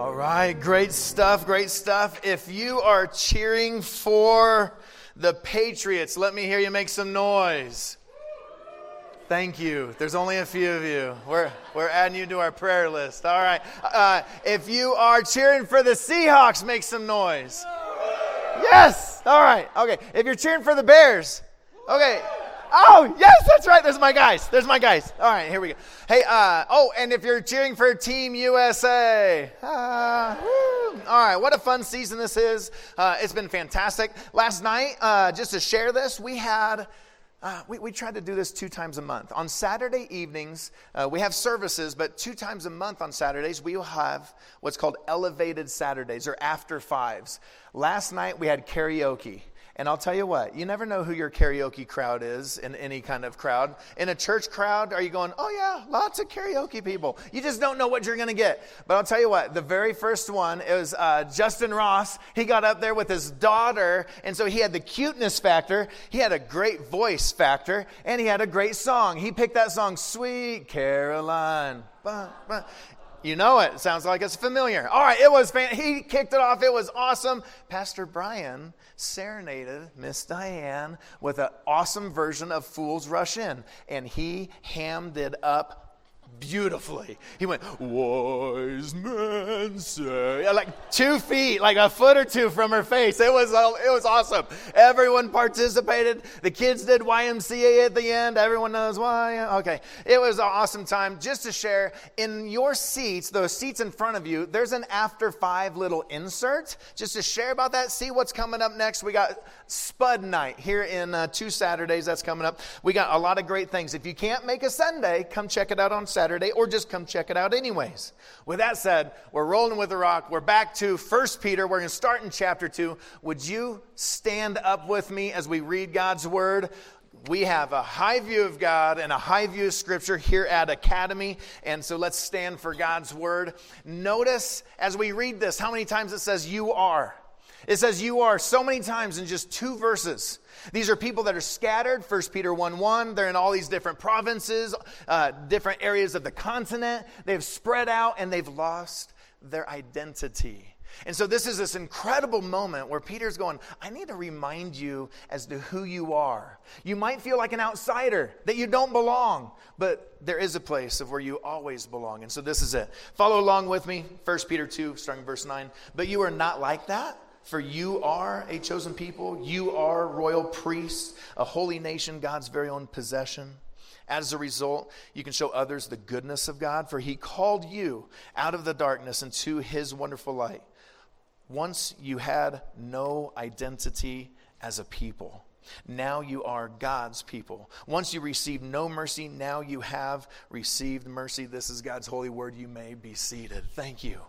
All right, great stuff, great stuff. If you are cheering for the Patriots, let me hear you make some noise. Thank you. There's only a few of you. We're adding you to our prayer list. All right. If you are cheering for the Seahawks, make some noise. Yes. All right. Okay. If you're cheering for the Bears, okay. Oh, yes, that's right. There's my guys. All right, here we go. Hey, and if you're cheering for Team USA. All right, what a fun season this is. It's been fantastic. Last night, just to share this, we had... We tried to do this 2 times a month. On Saturday evenings, we have services, but 2 times a month on Saturdays, we will have what's called Elevated Saturdays or After Fives. Last night, we had karaoke. And I'll tell you what, you never know who your karaoke crowd is in any kind of crowd. In a church crowd, are you going, oh yeah, lots of karaoke people. You just don't know what you're going to get. But I'll tell you what, the very first one, it was Justin Ross. He got up there with his daughter, and so he had the cuteness factor, he had a great voice factor, and he had a great song. He picked that song, Sweet Caroline. You know it. Sounds like it's familiar. All right, it was he kicked it off. It was awesome. Pastor Brian serenaded Miss Diane with an awesome version of Fools Rush In, and he hammed it up beautifully. He went, wise men say, like 2 feet, like a foot or 2 from her face. It was awesome. Everyone participated. The kids did YMCA at the end. Everyone knows why. Okay. It was an awesome time. Just to share, in your seats, those seats in front of you, there's an After 5 little insert. Just to share about that, see what's coming up next. We got Spud Night here in 2 Saturdays. That's coming up. We got a lot of great things. If you can't make a Sunday, come check it out on Saturday, or just come check it out anyways. With that said, we're rolling with the rock. We're back to 1 Peter. We're going to start in chapter 2. Would you stand up with me as we read God's word? We have a high view of God and a high view of Scripture here at Academy, and so let's stand for God's word. Notice as we read this how many times it says you are. It says you are so many times in just 2 verses. These are people that are scattered, 1 Peter 1:1. They're in all these different provinces, different areas of the continent. They've spread out and they've lost their identity. And so this is this incredible moment where Peter's going, I need to remind you as to who you are. You might feel like an outsider, that you don't belong, but there is a place of where you always belong. And so this is it. Follow along with me, 1 Peter 2, starting verse 9. But you are not like that. For you are a chosen people, you are royal priests, a holy nation, God's very own possession. As a result, you can show others the goodness of God, for he called you out of the darkness into his wonderful light. Once you had no identity as a people. Now you are God's people. Once you received no mercy, now you have received mercy. This is God's holy word. You may be seated. Thank you.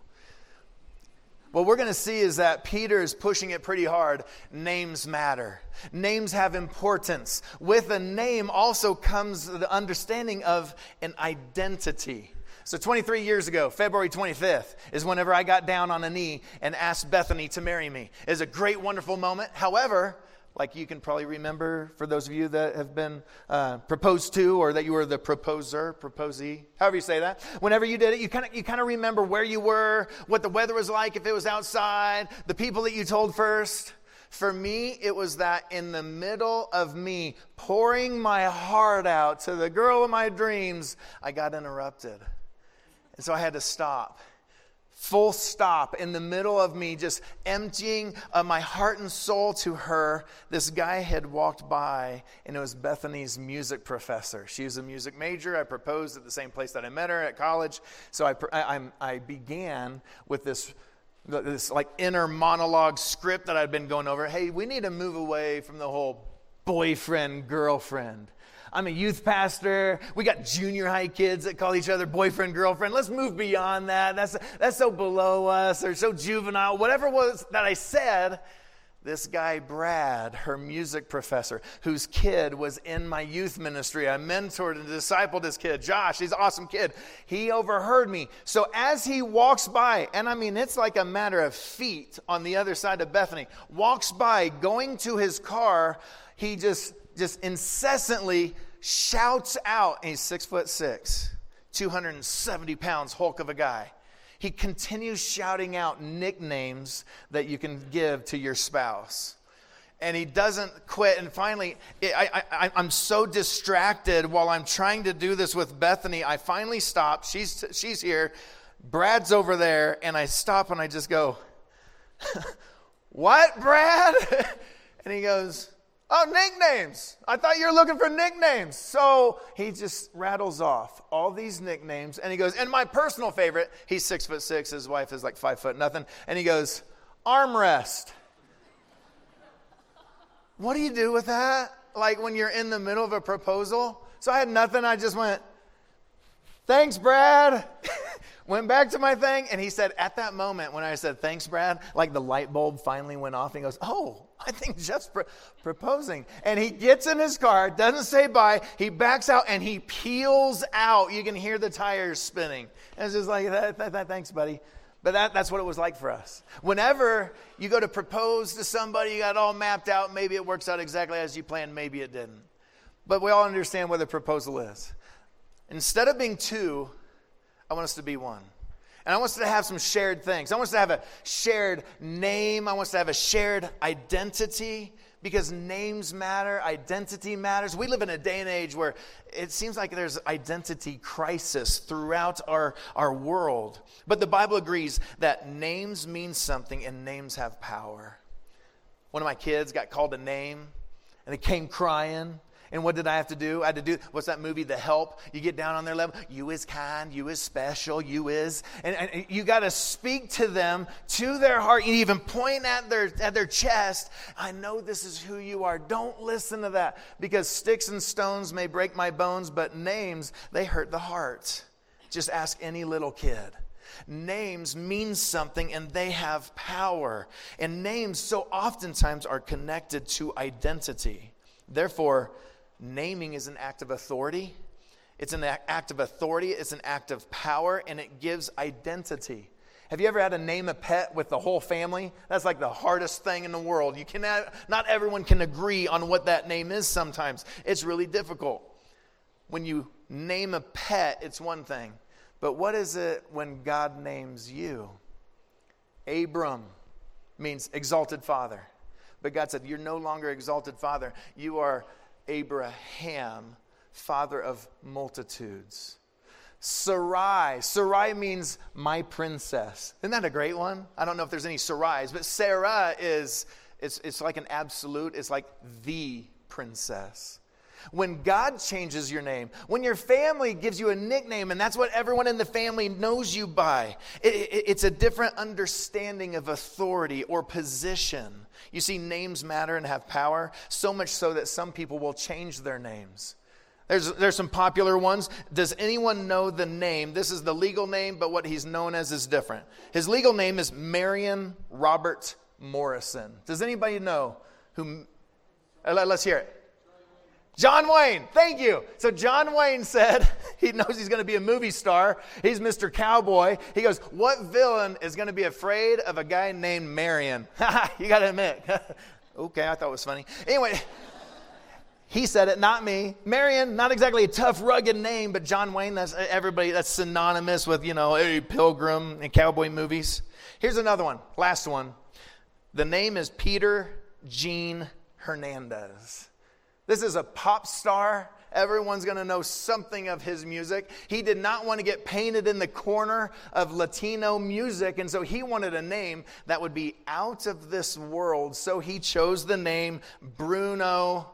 What we're going to see is that Peter is pushing it pretty hard. Names matter. Names have importance. With a name also comes the understanding of an identity. So 23 years ago, February 25th, is whenever I got down on a knee and asked Bethany to marry me. It was a great, wonderful moment. However, like you can probably remember, for those of you that have been proposed to, or that you were the proposer, proposee, however you say that. Whenever you did it, you kind of remember where you were, what the weather was like if it was outside, the people that you told first. For me, it was that in the middle of me pouring my heart out to the girl of my dreams, I got interrupted. And so I had to stop. Full stop in the middle of me just emptying my heart and soul to her. This guy had walked by, and it was Bethany's music professor. She was a music major. I proposed at the same place that I met her at college. So I began with this like inner monologue script that I'd been going over. Hey, we need to move away from the whole boyfriend, girlfriend. I'm a youth pastor. We got junior high kids that call each other boyfriend, girlfriend. Let's move beyond that. That's so below us or so juvenile. Whatever it was that I said, this guy, Brad, her music professor, whose kid was in my youth ministry. I mentored and discipled this kid, Josh. He's an awesome kid. He overheard me. So as he walks by, and I mean, it's like a matter of feet on the other side of Bethany, walks by, going to his car, he just incessantly shouts out, and he's 6'6", 270 pounds, hulk of a guy. He continues shouting out nicknames that you can give to your spouse. And he doesn't quit. And finally, I'm so distracted while I'm trying to do this with Bethany. I finally stop. She's here. Brad's over there. And I stop and I just go, "What, Brad?" And he goes, "Oh, nicknames. I thought you were looking for nicknames." So he just rattles off all these nicknames. And he goes, and my personal favorite, he's 6'6". His wife is like 5 foot nothing. And he goes, "Armrest." What do you do with that? Like when you're in the middle of a proposal? So I had nothing. I just went, "Thanks, Brad." Went back to my thing. And he said, at that moment when I said, "Thanks, Brad," like the light bulb finally went off. And he goes, "Oh, I think Jeff's proposing." And he gets in his car, doesn't say bye. He backs out and he peels out. You can hear the tires spinning. And it's just like, "Thanks, buddy." But that's what it was like for us. Whenever you go to propose to somebody, you got it all mapped out. Maybe it works out exactly as you planned. Maybe it didn't. But we all understand what a proposal is. Instead of being two, I want us to be one. And I want us to have some shared things. I want us to have a shared name. I want us to have a shared identity. Because names matter, identity matters. We live in a day and age where it seems like there's identity crisis throughout our world. But the Bible agrees that names mean something and names have power. One of my kids got called a name and they came crying. And what did I have to do? I had to do, what's that movie, The Help? You get down on their level. You is kind, you is special, you is. And you got to speak to them, to their heart. You even point at their chest. "I know this is who you are. Don't listen to that. Because sticks and stones may break my bones, but names, they hurt the heart." Just ask any little kid. Names mean something and they have power. And names so oftentimes are connected to identity. Therefore, naming is an act of authority. It's an act of authority. It's an act of power, and it gives identity. Have you ever had to name a pet with the whole family? That's like the hardest thing in the world. Not everyone can agree on what that name is sometimes. It's really difficult. When you name a pet, it's one thing. But what is it when God names you? Abram means exalted father. But God said, "You're no longer exalted father. You are Abraham, father of multitudes." Sarai means my princess. Isn't that a great one? I don't know if there's any Sarais, but Sarah it's like an absolute. It's like the princess. When God changes your name, when your family gives you a nickname, and that's what everyone in the family knows you by, it's a different understanding of authority or position. You see, names matter and have power, so much so that some people will change their names. There's some popular ones. Does anyone know the name? This is the legal name, but what he's known as is different. His legal name is Marion Robert Morrison. Does anybody know who? Let's hear it. John Wayne, thank you. So John Wayne said, he knows he's going to be a movie star. He's Mr. Cowboy. He goes, "What villain is going to be afraid of a guy named Marion?" You got to admit. Okay, I thought it was funny. Anyway, he said it, not me. Marion, not exactly a tough, rugged name, but John Wayne, that's everybody, that's synonymous with, every pilgrim and cowboy movies. Here's another one, last one. The name is Peter Gene Hernandez. This is a pop star. Everyone's going to know something of his music. He did not want to get painted in the corner of Latino music, and so he wanted a name that would be out of this world. So he chose the name Bruno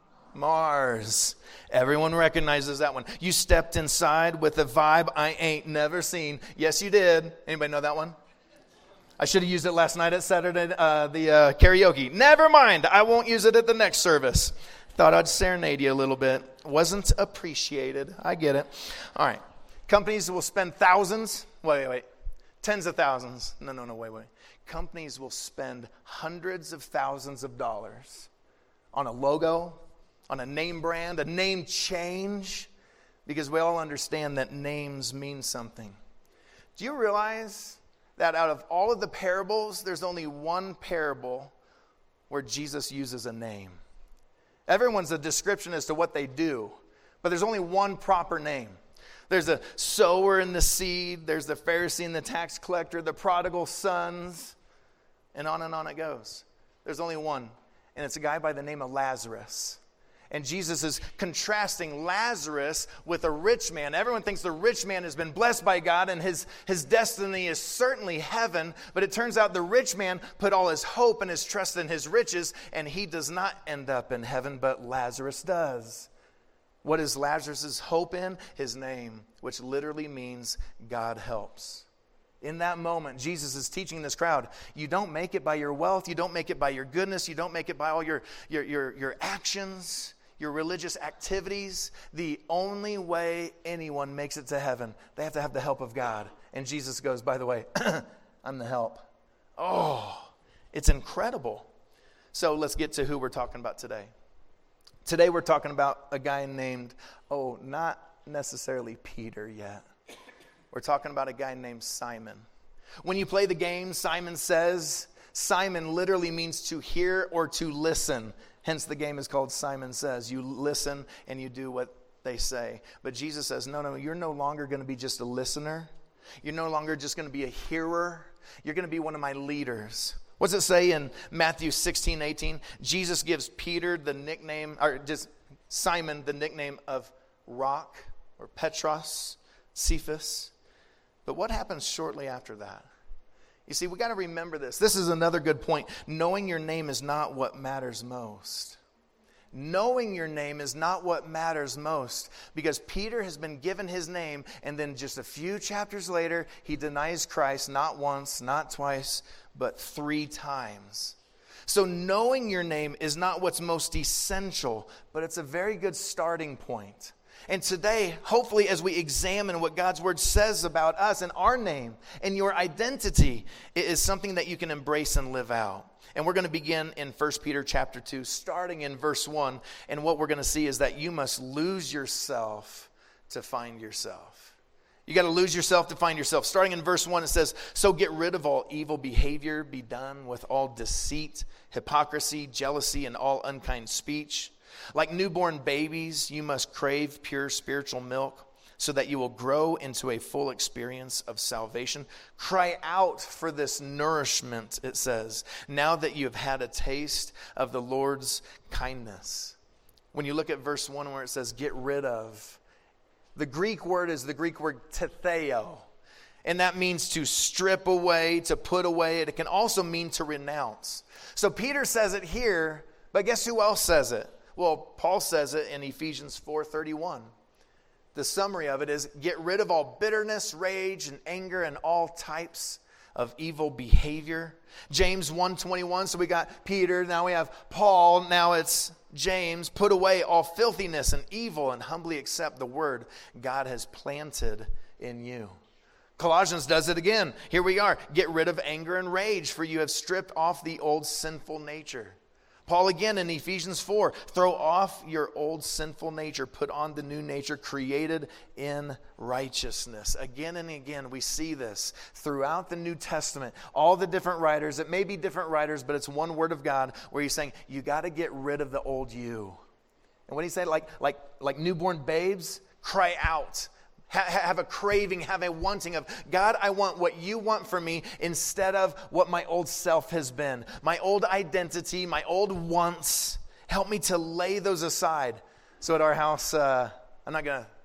Mars. Everyone recognizes that one. You stepped inside with a vibe I ain't never seen. Yes, you did. Anybody know that one? I should have used it last night at Saturday, the karaoke. Never mind. I won't use it at the next service. Thought I'd serenade you a little bit. Wasn't appreciated. I get it. All right. Companies will spend thousands. Wait. Tens of thousands. No, wait. Companies will spend hundreds of thousands of dollars on a logo, on a name brand, a name change, because we all understand that names mean something. Do you realize that out of all of the parables, there's only one parable where Jesus uses a name? Everyone's a description as to what they do, but there's only one proper name. There's a sower and the seed. There's the Pharisee and the tax collector, the prodigal sons, and on it goes. There's only one, and it's a guy by the name of Lazarus. And Jesus is contrasting Lazarus with a rich man. Everyone thinks the rich man has been blessed by God and his destiny is certainly heaven. But it turns out the rich man put all his hope and his trust in his riches, and he does not end up in heaven, but Lazarus does. What is Lazarus' hope in? His name, which literally means God helps. In that moment, Jesus is teaching this crowd, you don't make it by your wealth, you don't make it by your goodness, you don't make it by all your actions, your religious activities. The only way anyone makes it to heaven, they have to have the help of God. And Jesus goes, by the way, I'm the help. Oh, it's incredible. So let's get to who we're talking about today. Today we're talking about a guy named, not necessarily Peter yet. We're talking about a guy named Simon. When you play the game, Simon Says, Simon literally means to hear or to listen. Hence the game is called Simon Says. You listen and you do what they say. But Jesus says, no, you're no longer going to be just a listener. You're no longer just going to be a hearer. You're going to be one of my leaders. What's it say in Matthew 16:18? Jesus gives Peter the nickname, or just Simon the nickname of Rock or Petros, Cephas. But what happens shortly after that? You see, we got to remember this. This is another good point. Knowing your name is not what matters most. Knowing your name is not what matters most, because Peter has been given his name, and then just a few chapters later, he denies Christ not once, not twice, but 3 times. So knowing your name is not what's most essential, but it's a very good starting point. And today, hopefully, as we examine what God's word says about us and our name and your identity, it is something that you can embrace and live out. And we're going to begin in 1 Peter chapter 2, starting in verse 1. And what we're going to see is that you must lose yourself to find yourself. You got to lose yourself to find yourself. Starting in verse 1, it says, so get rid of all evil behavior, be done with all deceit, hypocrisy, jealousy, and all unkind speech. Like newborn babies, you must crave pure spiritual milk so that you will grow into a full experience of salvation. Cry out for this nourishment, it says, now that you have had a taste of the Lord's kindness. When you look at verse 1 where it says, get rid of, the Greek word is the Greek word tetheo. And that means to strip away, to put away. It can also mean to renounce. So Peter says it here, but guess who else says it? Well, Paul says it in Ephesians 4:31. The summary of it is, get rid of all bitterness, rage, and anger, and all types of evil behavior. James 1:21, so we got Peter, now we have Paul, now it's James. Put away all filthiness and evil, and humbly accept the word God has planted in you. Colossians does it again. Here we are. Get rid of anger and rage, for you have stripped off the old sinful nature. Paul again in Ephesians 4, throw off your old sinful nature, put on the new nature created in righteousness. Again and again we see this throughout the New Testament. All the different writers, it may be different writers, but it's one word of God where he's saying, you got to get rid of the old you. And what he said, like newborn babes, cry out. Have a craving, have a wanting of, God, I want what you want for me instead of what my old self has been. My old identity, my old wants. Help me to lay those aside. So at our house, I'm not going to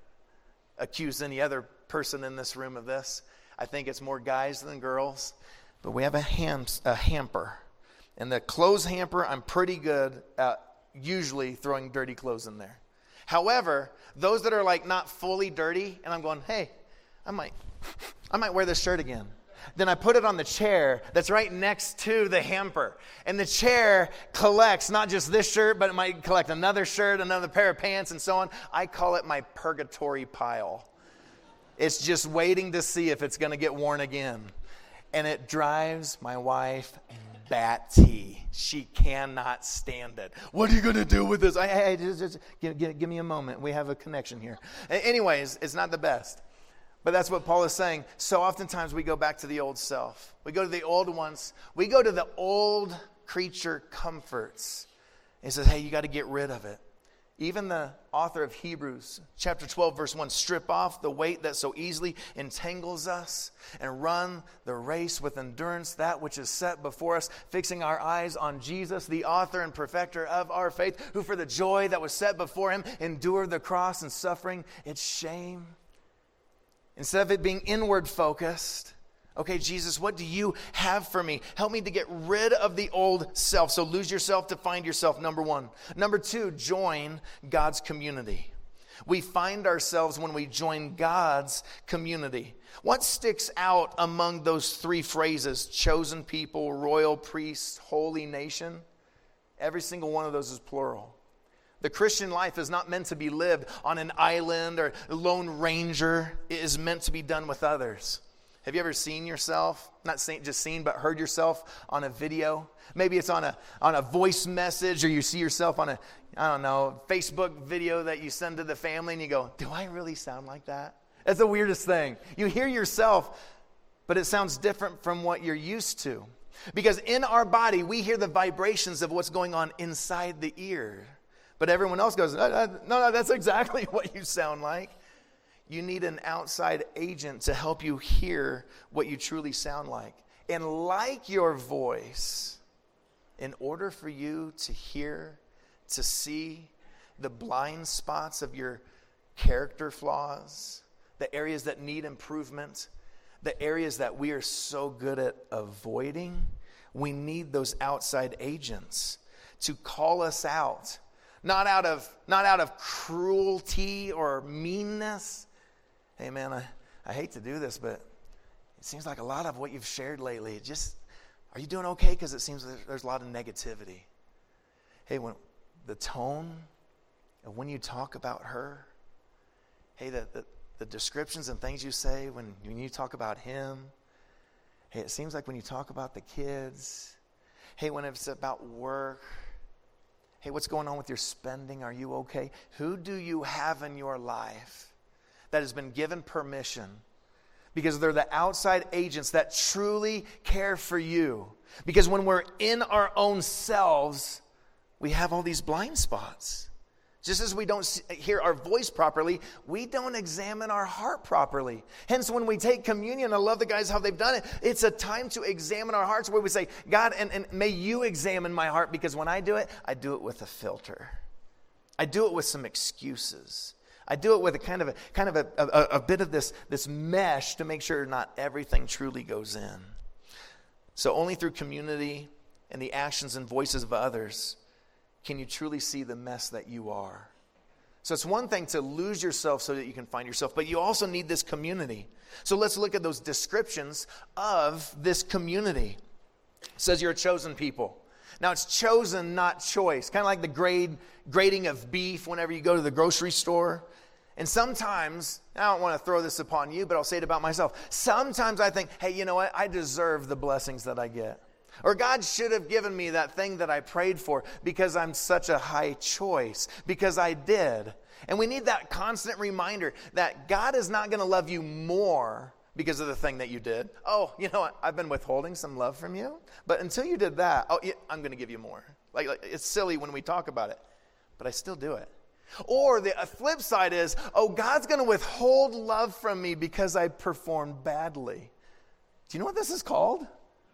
accuse any other person in this room of this. I think it's more guys than girls. But we have a hamper. And the clothes hamper, I'm pretty good at usually throwing dirty clothes in there. However, those that are like not fully dirty, and I'm going, hey, I might wear this shirt again. Then I put it on the chair that's right next to the hamper. And the chair collects not just this shirt, but it might collect another shirt, another pair of pants, and so on. I call it my purgatory pile. It's just waiting to see if it's going to get worn again. And it drives my wife batty. She cannot stand it. What are you going to do with this? Hey, just give me a moment. We have a connection here. Anyways, it's not the best. But that's what Paul is saying. So oftentimes we go back to the old self. We go to the old ones. We go to the old creature comforts. He says, hey, you got to get rid of it. Even the author of Hebrews, chapter 12, verse 1, strip off the weight that so easily entangles us and run the race with endurance, that which is set before us, fixing our eyes on Jesus, the author and perfecter of our faith, who for the joy that was set before him endured the cross and suffering its shame. Instead of it being inward focused, okay, Jesus, what do you have for me? Help me to get rid of the old self. So lose yourself to find yourself, number one. Number two, join God's community. We find ourselves when we join God's community. What sticks out among those three phrases, chosen people, royal priests, holy nation? Every single one of those is plural. The Christian life is not meant to be lived on an island or a lone ranger. It is meant to be done with others. Have you ever seen yourself, not just seen, but heard yourself on a video? Maybe it's on a voice message, or you see yourself on a, Facebook video that you send to the family, and you go, do I really sound like that? That's the weirdest thing. You hear yourself, but it sounds different from what you're used to. Because in our body, we hear the vibrations of what's going on inside the ear. But everyone else goes, no, that's exactly what you sound like. You need an outside agent to help you hear what you truly sound like. And like your voice, in order for you to hear, to see the blind spots of your character flaws, the areas that need improvement, the areas that we are so good at avoiding, we need those outside agents to call us out. Not out of cruelty or meanness. Hey man, I hate to do this, but it seems like a lot of what you've shared lately, are you doing okay? Because it seems there's a lot of negativity. Hey, when the tone of when you talk about her, hey, the descriptions and things you say when you talk about him, hey, it seems like when you talk about the kids, hey, when it's about work, hey, what's going on with your spending? Are you okay? Who do you have in your life that has been given permission, because they're the outside agents that truly care for you? Because when we're in our own selves, we have all these blind spots. Just as we don't hear our voice properly, we don't examine our heart properly. Hence, when we take communion, I love the guys how they've done it. It's a time to examine our hearts, where we say, God, and may you examine my heart, because when I do it with a filter. I do it with some excuses. I do it with a kind of a bit of this mesh to make sure not everything truly goes in. So only through community and the actions and voices of others can you truly see the mess that you are. So it's one thing to lose yourself so that you can find yourself, but you also need this community. So let's look at those descriptions of this community. It says you're a chosen people. Now it's chosen, not choice. Kind of like the grading of beef whenever you go to the grocery store. And sometimes, I don't want to throw this upon you, but I'll say it about myself. Sometimes I think, hey, you know what? I deserve the blessings that I get. Or God should have given me that thing that I prayed for because I'm such a high choice, because I did. And we need that constant reminder that God is not going to love you more because of the thing that you did. Oh, you know what? I've been withholding some love from you. But until you did that, I'm going to give you more. Like it's silly when we talk about it, but I still do it. Or the flip side is, God's going to withhold love from me because I performed badly. Do you know what this is called?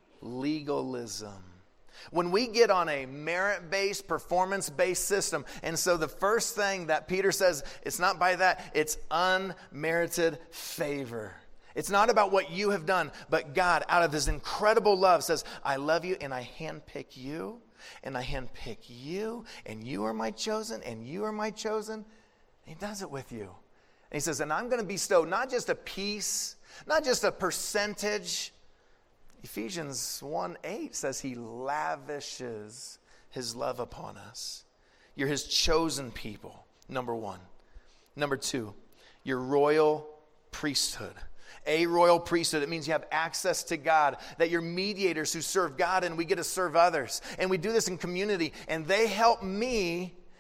Legalism. When we get on a merit-based, performance-based system, and so the first thing that Peter says, it's not by that, it's unmerited favor. It's not about what you have done, but God, out of his incredible love, says, I love you, and I handpick you, and I handpick you, and you are my chosen, and you are my chosen. And he does it with you. And he says, and I'm going to bestow not just a piece, not just a percentage. Ephesians 1:8 says he lavishes his love upon us. You're his chosen people, number one. Number two, you're royal priesthood. A royal priesthood, it means you have access to God, that you're mediators who serve God and we get to serve others. And we do this in community, and they help me,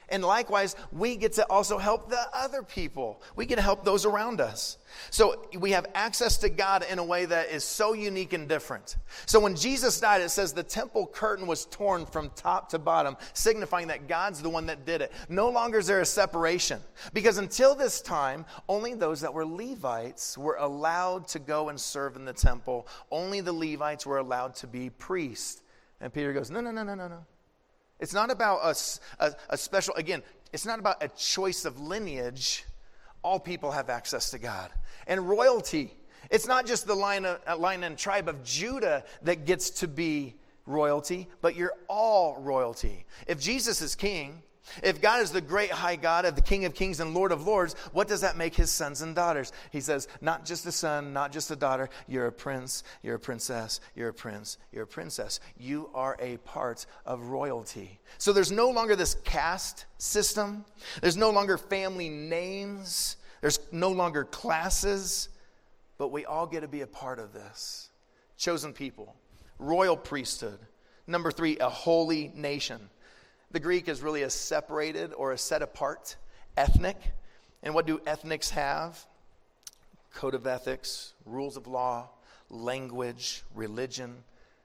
And likewise, we get to also help the other people. We get to help those around us. So we have access to God in a way that is so unique and different. So when Jesus died, it says the temple curtain was torn from top to bottom, signifying that God's the one that did it. No longer is there a separation. Because until this time, only those that were Levites were allowed to go and serve in the temple. Only the Levites were allowed to be priests. And Peter goes, no. It's not about a special, again, it's not about a choice of lineage. All people have access to God. And royalty, it's not just the line and tribe of Judah that gets to be royalty, but you're all royalty. If Jesus is king, if God is the great high God of the King of Kings and Lord of Lords, what does that make his sons and daughters? He says, not just a son, not just a daughter, you're a prince, you're a princess, you're a prince, you're a princess. You are a part of royalty. So there's no longer this caste system. There's no longer family names. There's no longer classes. But we all get to be a part of this. Chosen people, royal priesthood. Number 3, a holy nation. The Greek is really a separated or a set apart ethnic. And what do ethnics have? Code of ethics, rules of law, language, religion,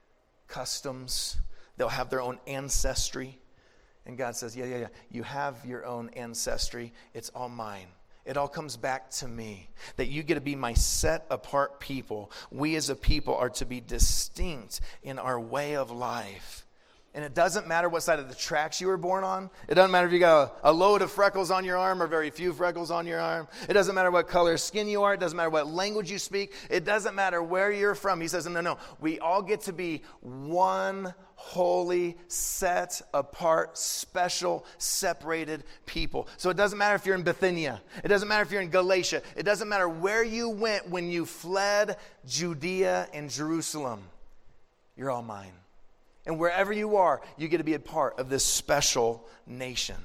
customs. They'll have their own ancestry. And God says, yeah. You have your own ancestry. It's all mine. It all comes back to me. That you get to be my set apart people. We as a people are to be distinct in our way of life. And it doesn't matter what side of the tracks you were born on. It doesn't matter if you got a load of freckles on your arm or very few freckles on your arm. It doesn't matter what color skin you are. It doesn't matter what language you speak. It doesn't matter where you're from. He says, no. We all get to be one holy, set apart, special, separated people. So it doesn't matter if you're in Bithynia. It doesn't matter if you're in Galatia. It doesn't matter where you went when you fled Judea and Jerusalem. You're all mine. And wherever you are, you get to be a part of this special nation.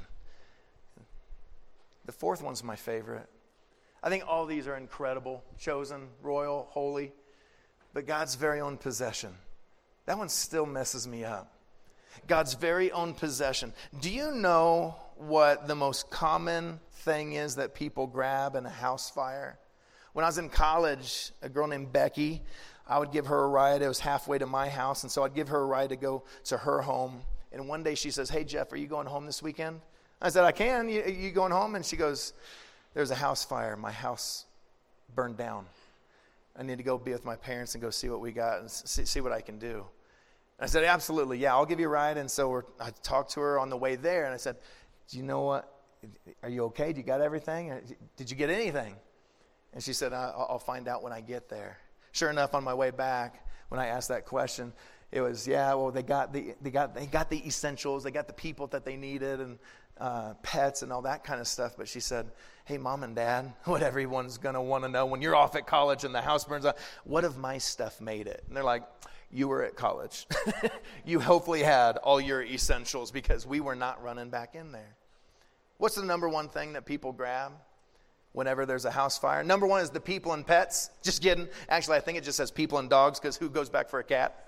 The 4th one's my favorite. I think all these are incredible. Chosen, royal, holy. But God's very own possession. That one still messes me up. God's very own possession. Do you know what the most common thing is that people grab in a house fire? When I was in college, a girl named Becky, I would give her a ride. It was halfway to my house, and so I'd give her a ride to go to her home. And one day she says, hey, Jeff, are you going home this weekend? I said, I can. You going home? And she goes, there's a house fire. My house burned down. I need to go be with my parents and go see what we got and see what I can do. And I said, absolutely, yeah, I'll give you a ride. And so I talked to her on the way there, and I said, do you know what? Are you okay? Do you got everything? Did you get anything? And she said, I'll find out when I get there. Sure enough, on my way back, when I asked that question, it was, they got the essentials, they got the people that they needed, and pets and all that kind of stuff. But she said, hey, Mom and Dad, what everyone's going to want to know when you're off at college and the house burns out, what if my stuff made it? And they're like, you were at college. You hopefully had all your essentials because we were not running back in there. What's the number one thing that people grab whenever there's a house fire? Number 1 is the people and pets. Just kidding. Actually, I think it just says people and dogs because who goes back for a cat?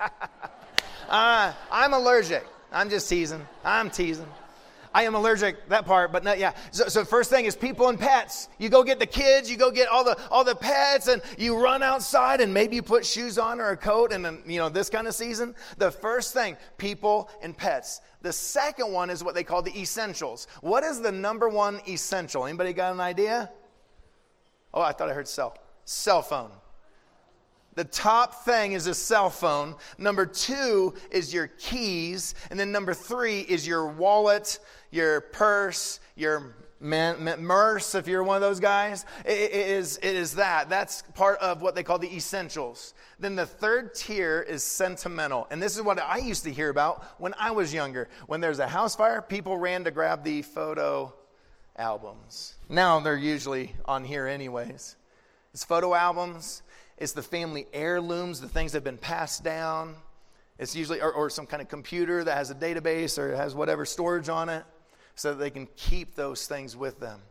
I'm allergic. I'm just teasing. I'm teasing. I am allergic, that part, but no, yeah. So first thing is people and pets. You go get the kids, you go get all the pets, and you run outside, and maybe you put shoes on or a coat, and then, this kind of season. The first thing, people and pets. The second one is what they call the essentials. What is the number 1 essential? Anybody got an idea? Oh, I thought I heard cell phone. The top thing is a cell phone. Number 2 is your keys. And then number 3 is your wallet, your purse, your MERS, if you're one of those guys. It is that. That's part of what they call the essentials. Then the 3rd tier is sentimental. And this is what I used to hear about when I was younger. When there's a house fire, people ran to grab the photo albums. Now they're usually on here anyways. It's photo albums. It's the family heirlooms, the things that have been passed down. It's usually, or some kind of computer that has a database or has whatever storage on it so that they can keep those things with them.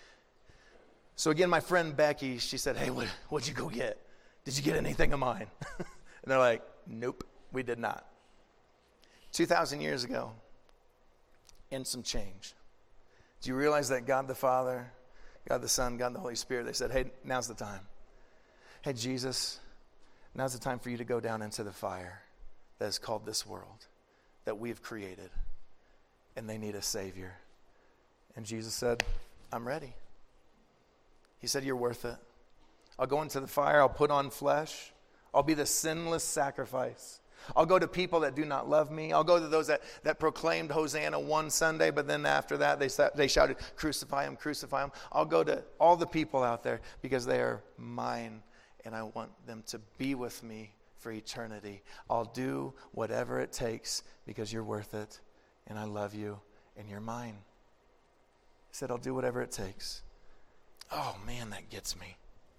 So again, my friend Becky, she said, hey, what'd you go get? Did you get anything of mine? And they're like, nope, we did not. 2,000 years ago, and some change. Do you realize that God the Father, God the Son, God the Holy Spirit, they said, hey, now's the time. Hey, Jesus, now's the time for you to go down into the fire that is called this world that we've created. And they need a Savior. And Jesus said, I'm ready. He said, you're worth it. I'll go into the fire. I'll put on flesh. I'll be the sinless sacrifice. I'll go to people that do not love me. I'll go to those that proclaimed Hosanna one Sunday, but then after that they shouted, crucify him, crucify him. I'll go to all the people out there because they are mine, and I want them to be with me for eternity. I'll do whatever it takes because you're worth it, and I love you, and you're mine. He said, I'll do whatever it takes. Oh, man, that gets me.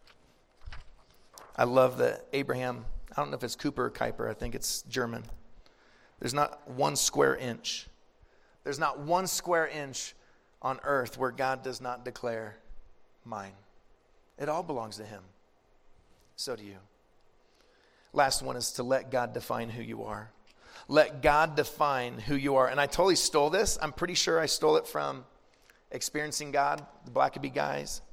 I love that Abraham, I don't know if it's Cooper or Kuiper, I think it's German. There's not 1 square inch. There's not 1 square inch on earth where God does not declare mine. It all belongs to him. So do you. Last one is to let God define who you are. Let God define who you are. And I totally stole this. I'm pretty sure I stole it from Experiencing God, the Blackaby guys.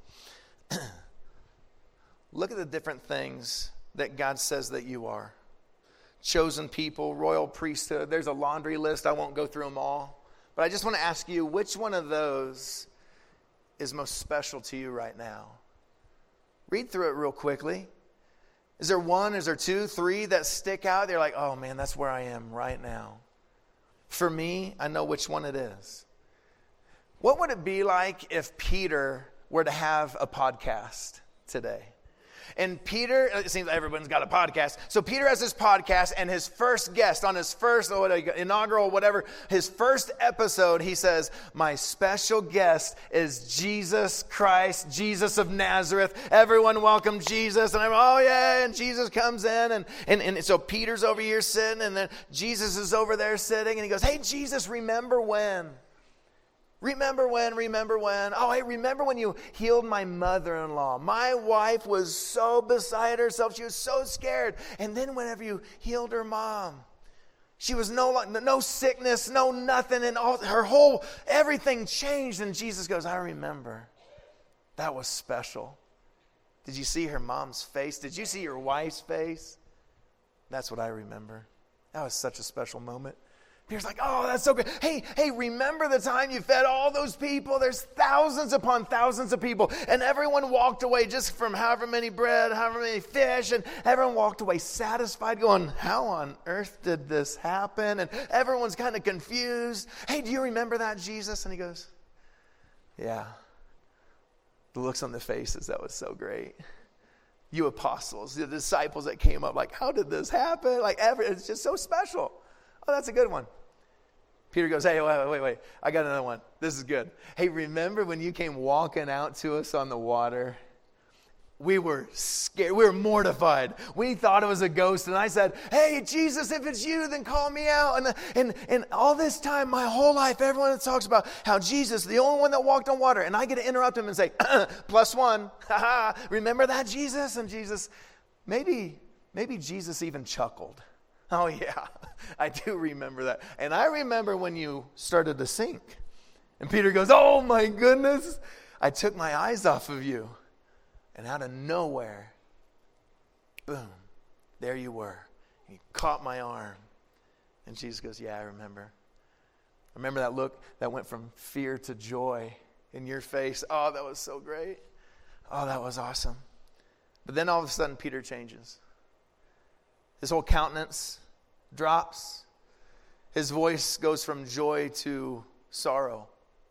Look at the different things that God says that you are. Chosen people, royal priesthood. There's a laundry list. I won't go through them all. But I just want to ask you, which one of those is most special to you right now? Read through it real quickly. Is there 1, is there 2, 3 that stick out? They're like, oh man, that's where I am right now. For me, I know which one it is. What would it be like if Peter were to have a podcast today? And Peter, it seems everyone's got a podcast. So Peter has this podcast, and his first guest on his first inaugural, whatever, his first episode, he says, my special guest is Jesus Christ, Jesus of Nazareth. Everyone welcome Jesus. And I'm, oh yeah, and Jesus comes in. And so Peter's over here sitting, and then Jesus is over there sitting, and he goes, hey, Jesus, remember when? Remember when? Oh, hey, remember when you healed my mother-in-law? My wife was so beside herself. She was so scared. And then whenever you healed her mom, she was no sickness, no nothing. And everything changed. And Jesus goes, I remember. That was special. Did you see her mom's face? Did you see your wife's face? That's what I remember. That was such a special moment. Peter's like, oh, that's so good. Hey, remember the time you fed all those people? There's thousands upon thousands of people. And everyone walked away just from however many bread, however many fish. And everyone walked away satisfied going, how on earth did this happen? And everyone's kind of confused. Hey, do you remember that, Jesus? And he goes, yeah. The looks on the faces, that was so great. You apostles, the disciples that came up, like, how did this happen? It's just so special. Oh, that's a good one. Peter goes, hey, wait. I got another one. This is good. Hey, remember when you came walking out to us on the water? We were scared. We were mortified. We thought it was a ghost. And I said, hey, Jesus, if it's you, then call me out. And all this time, my whole life, everyone talks about how Jesus, the only one that walked on water. And I get to interrupt him and say, +1. Remember that, Jesus? And Jesus, maybe Jesus even chuckled. Oh, yeah, I do remember that. And I remember when you started to sink. And Peter goes, oh, my goodness. I took my eyes off of you. And out of nowhere, boom, there you were. And you caught my arm. And Jesus goes, yeah, I remember. Remember that look that went from fear to joy in your face? Oh, that was so great. Oh, that was awesome. But then all of a sudden, Peter changes. His whole countenance drops. His voice goes from joy to sorrow.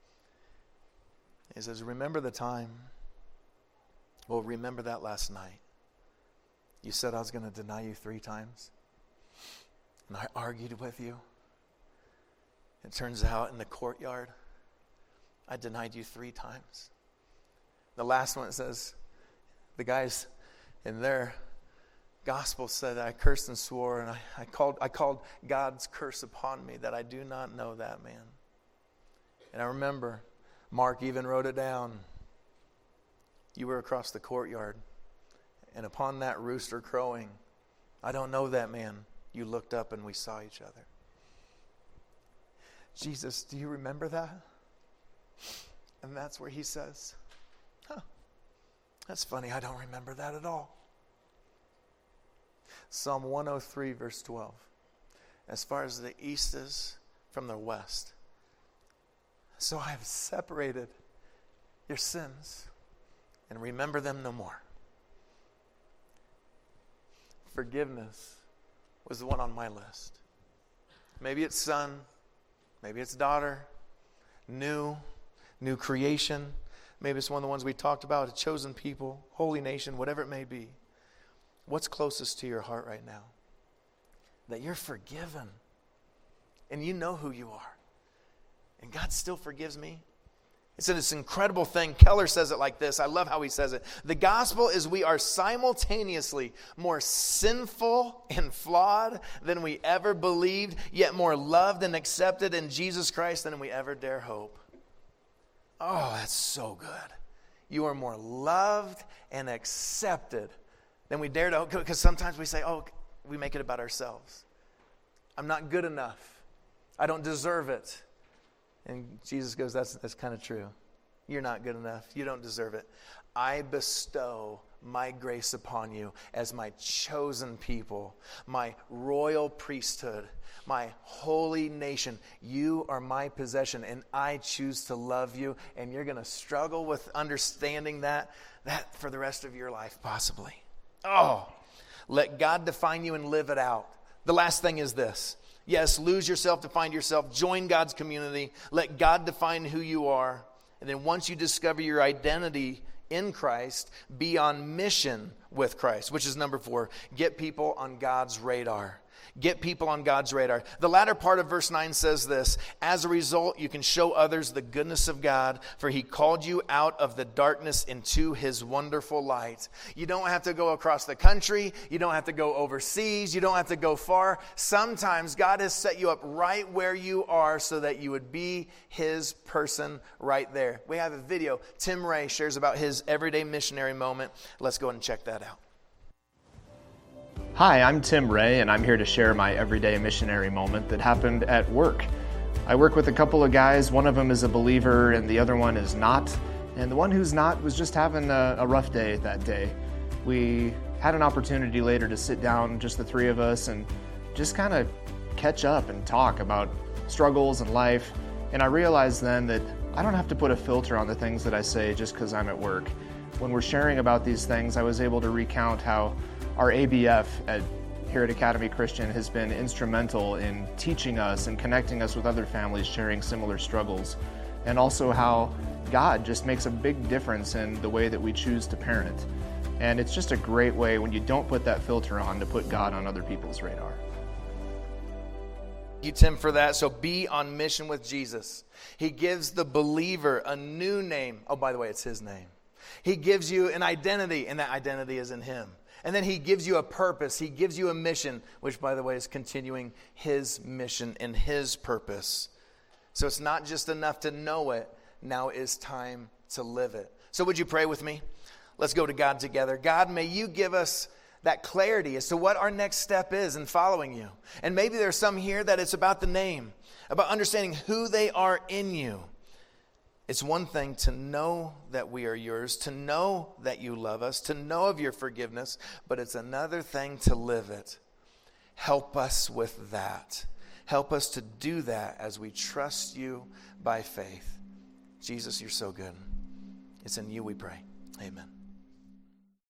He says, remember the time? Well, remember that last night. You said I was going to deny you 3 times. And I argued with you. It turns out in the courtyard, I denied you 3 times. The last one, it says, the guys in their gospel said I cursed and swore, and I called God's curse upon me that I do not know that man. And I remember Mark even wrote it down. You were across the courtyard, and upon that rooster crowing, I don't know that man. You looked up and we saw each other. Jesus, do you remember that? And that's where he says, that's funny, I don't remember that at all. Psalm 103, verse 12. As far as the east is from the west, so I have separated your sins and remember them no more. Forgiveness was the one on my list. Maybe it's son, maybe it's daughter, new creation. Maybe it's one of the ones we talked about, a chosen people, holy nation, whatever it may be. What's closest to your heart right now? That you're forgiven. And you know who you are. And God still forgives me. It's this incredible thing. Keller says it like this. I love how he says it. The gospel is we are simultaneously more sinful and flawed than we ever believed, yet more loved and accepted in Jesus Christ than we ever dare hope. Oh, that's so good. You are more loved and accepted than we dare to hope. Because sometimes we say, we make it about ourselves. I'm not good enough. I don't deserve it. And Jesus goes, that's kind of true. You're not good enough. You don't deserve it. I bestow my grace upon you as my chosen people, my royal priesthood, my holy nation. You are my possession, and I choose to love you. And you're going to struggle with understanding that for the rest of your life, possibly. Let God define you and live it out. The last thing is this. Yes, lose yourself to find yourself. Join God's community. Let God define who you are. And then once you discover your identity in Christ, be on mission with Christ, which is number 4. Get people on God's radar. Get people on God's radar. The latter part of verse 9 says this. As a result, you can show others the goodness of God, for he called you out of the darkness into his wonderful light. You don't have to go across the country. You don't have to go overseas. You don't have to go far. Sometimes God has set you up right where you are so that you would be his person right there. We have a video. Tim Ray shares about his everyday missionary moment. Let's go ahead and check that out. Hi, I'm Tim Ray, and I'm here to share my everyday missionary moment that happened at work. I work with a couple of guys. One of them is a believer, and the other one is not. And the one who's not was just having a rough day that day. We had an opportunity later to sit down, just the 3 of us, and just kind of catch up and talk about struggles and life. And I realized then that I don't have to put a filter on the things that I say just because I'm at work. When we're sharing about these things, I was able to recount how our ABF here at Academy Christian has been instrumental in teaching us and connecting us with other families sharing similar struggles, and also how God just makes a big difference in the way that we choose to parent. And it's just a great way when you don't put that filter on to put God on other people's radar. Thank you, Tim, for that. So be on mission with Jesus. He gives the believer a new name. Oh, by the way, it's his name. He gives you an identity, and that identity is in him. And then he gives you a purpose. He gives you a mission, which, by the way, is continuing his mission and his purpose. So it's not just enough to know it. Now is time to live it. So would you pray with me? Let's go to God together. God, may you give us that clarity as to what our next step is in following you. And maybe there's some here that it's about the name, about understanding who they are in you. It's one thing to know that we are yours, to know that you love us, to know of your forgiveness, but it's another thing to live it. Help us with that. Help us to do that as we trust you by faith. Jesus, you're so good. It's in you we pray. Amen.